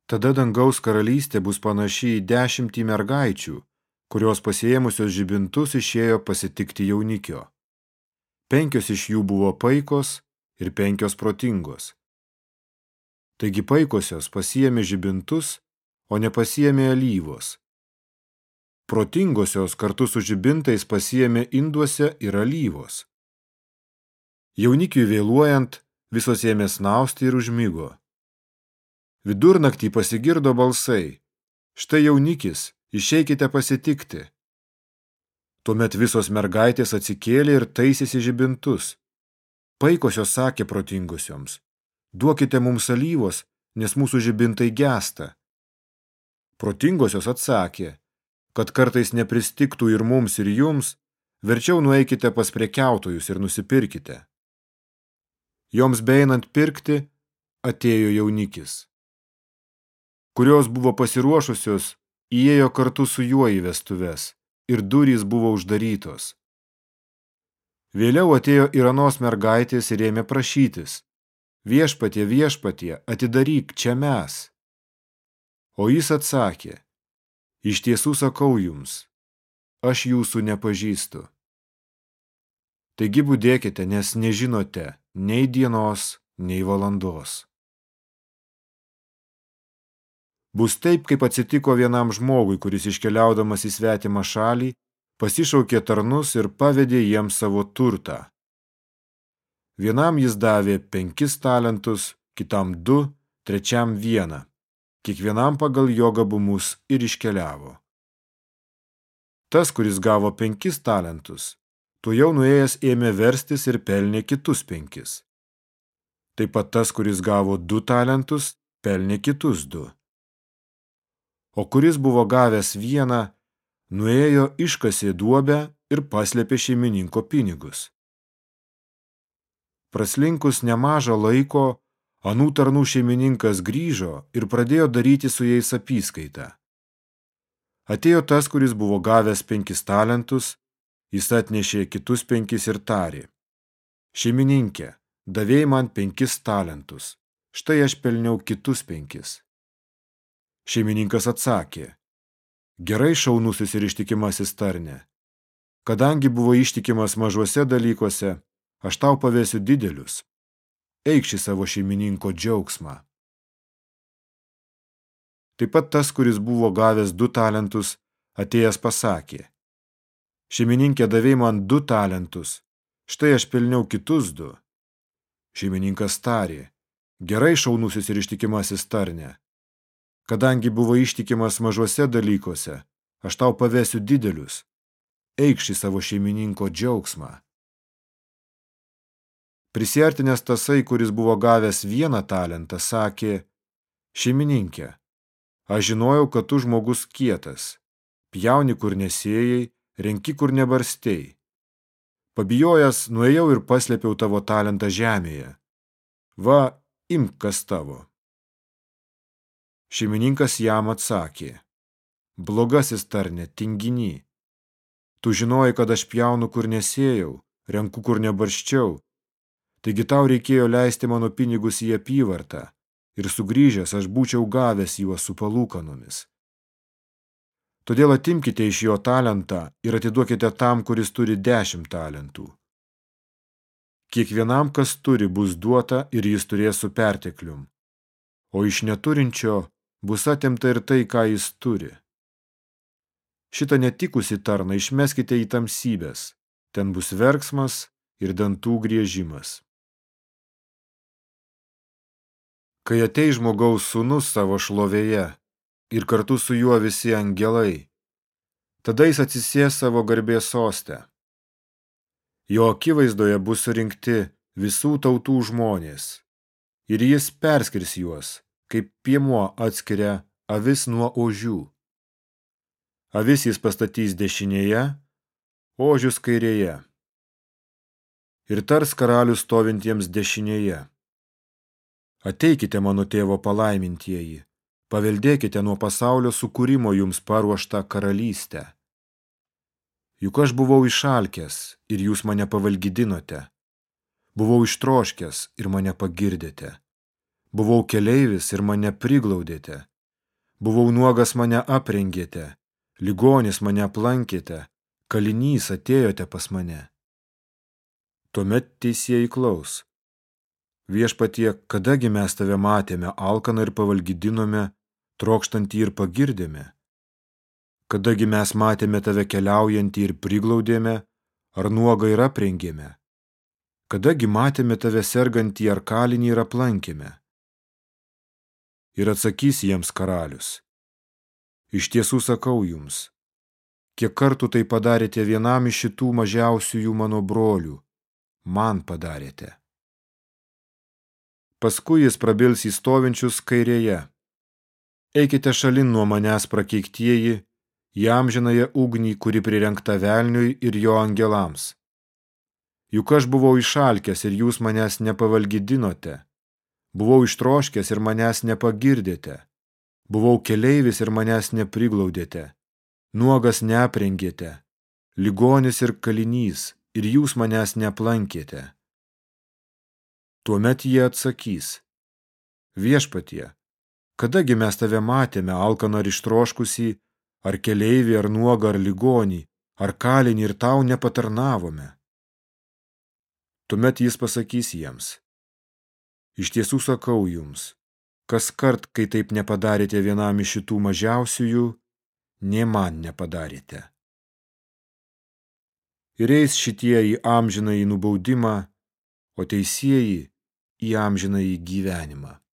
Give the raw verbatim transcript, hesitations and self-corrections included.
Tada dangaus karalystė bus panaši į dešimtį mergaičių, kurios pasiėmusios žibintus išėjo pasitikti jaunikio. Penkios iš jų buvo paikos ir penkios protingos. Taigi paikosios pasiėmė žibintus, o nepasiėmė alyvos. Protingosios kartu su žibintais pasiėmė induose ir alyvos. Jaunikiui vėluojant, visos ėmė snausti ir užmigo. Vidurnaktį pasigirdo balsai: štai jaunikis, išeikite pasitikti. Tuomet visos mergaitės atsikėlė ir taisėsi žibintus. Paikosios sakė protingosioms: duokite mums alyvos, nes mūsų žibintai gęsta. Protingosios atsakė, kad kartais nepristiktų ir mums ir jums, verčiau nueikite pas prekiautojus ir nusipirkite. Joms beeinant pirkti, atėjo jaunikis. Kurios buvo pasiruošusios, įėjo kartu su juo į vestuves, ir durys buvo uždarytos. Vėliau atėjo ir anos mergaitės ir ėmė prašytis: viešpatie, viešpatie, atidaryk, čia mes. O jis atsakė: iš tiesų sakau jums, aš jūsų nepažįstu. Taigi budėkite, nes nežinote nei dienos, nei valandos. Bus taip, kaip atsitiko vienam žmogui, kuris iškeliaudamas į svetimą šalį, pasišaukė tarnus ir pavedė jiems savo turtą. Vienam jis davė penkis talentus, kitam du, trečiam vieną, kiekvienam pagal jo gabumus ir iškeliavo. Tas, kuris gavo penkis talentus, tuojau nuėjęs ėmė verstis ir pelnė kitus penkis. Taip pat tas, kuris gavo du talentus, pelnė kitus du. O kuris buvo gavęs vieną, nuėjo, iškasė duobę ir paslėpė šeimininko pinigus. Praslinkus nemažą laiko, anų tarnų šeimininkas grįžo ir pradėjo daryti su jais apyskaitą. Atėjo tas, kuris buvo gavęs penkis talentus, jis atnešė kitus penkis ir tarė: šeimininkė, davėjai man penkis talentus, štai aš pelniau kitus penkis. Šeimininkas atsakė: gerai, šaunusis ir ištikimasis tarne. Kadangi buvo ištikimas mažuose dalykuose, aš tau pavėsiu didelius. Eikš į savo šeimininko džiaugsmą. Taip pat tas, kuris buvo gavęs du talentus, atėjęs pasakė: šeimininkė, davėjai man du talentus, štai aš pelniau kitus du. Šeimininkas tarė: gerai, šaunusis ir ištikimasis tarne. Kadangi buvo ištikimas mažuose dalykuose, aš tau pavėsiu didelius. Eikš į savo šeimininko džiaugsmą. Prisiartinęs tasai, kuris buvo gavęs vieną talentą, sakė: šeimininkė, aš žinojau, kad tu žmogus kietas, pjauni kur nesėjai, renki kur nebarstei. Pabijojęs, nuėjau ir paslėpiau tavo talentą žemėje. Va, imk, kas tavo. Šeimininkas jam atsakė: blogasis tarne, tinginy. Tu žinojai, kad aš pjaunu kur nesėjau, renku kur nebarščiau. Taigi tau reikėjo leisti mano pinigus į apyvartą ir sugrįžęs aš būčiau gavęs juos su palūkanomis. Todėl atimkite iš jo talentą ir atiduokite tam, kuris turi dešimt talentų. Kiekvienam, kas turi, bus duota ir jis turės su perteklium, o iš neturinčio bus atimta ir tai, ką jis turi. Šitą netikusi tarną išmeskite į tamsybes, ten bus verksmas ir dantų griežimas. Kai ateis žmogaus sūnus savo šlovėje ir kartu su juo visi angelai, tada jis atsisės savo garbės soste. Jo akivaizdoje bus surinkti visų tautų žmonės, ir jis perskirs juos, kaip piemuo atskiria avis nuo ožių. Avis jis pastatys dešinėje, ožius kairėje. Ir tars karalius stovintiems dešinėje: ateikite, mano tėvo palaimintieji, paveldėkite nuo pasaulio sukūrimo jums paruoštą karalystę. Juk aš buvau išalkęs ir jūs mane pavalgydinote. Buvau ištroškęs ir mane pagirdėte. Buvau keleivis ir mane priglaudėte. Buvau nuogas, mane aprengėte, ligonis mane aplankėte, kalinys atėjote pas mane. Tuomet teisieji klaus: Viešpatie, kadagi mes tave matėme alkaną ir pavalgydinome, trokštantį ir pagirdėme? Kadagi mes matėme tave keliaujantį ir priglaudėme, ar nuogą ir aprengėme? Kadagi matėme tave sergantį ar kalinį ir aplankėme? Ir atsakys jiems karalius: Iš tiesų sakau jums, kiek kartų tai padarėte vienam iš šitų mažiausiųjų mano brolių, man padarėte. Paskui jis prabils į stovinčius kairėje: Eikite šalin nuo manęs prakeiktieji, į amžinąją ugnį, kuri prirengta velniui ir jo angelams. Juk aš buvau išalkęs ir jūs manęs nepavalgydinote, buvau ištroškęs ir manęs nepagirdėte, buvau keleivis ir manęs nepriglaudėte, nuogas neaprengėte, ligonis ir kalinys, ir jūs manęs neaplankėte. Tuomet jie atsakys: Viešpatie, kadagi mes tave matėme alkaną ar ištroškusį, ar keleivį, ar nuogą, ar ligonį, ar kalinį ir tau nepatarnavome? Tuomet jis pasakys jiems: Iš tiesų sakau jums, kas kart, kai taip nepadarėte vienam iš šitų mažiausiųjų, nė man nepadarėte. Ir eis šitie į amžinąjį nubaudimą, o teisieji į amžinąjį gyvenimą.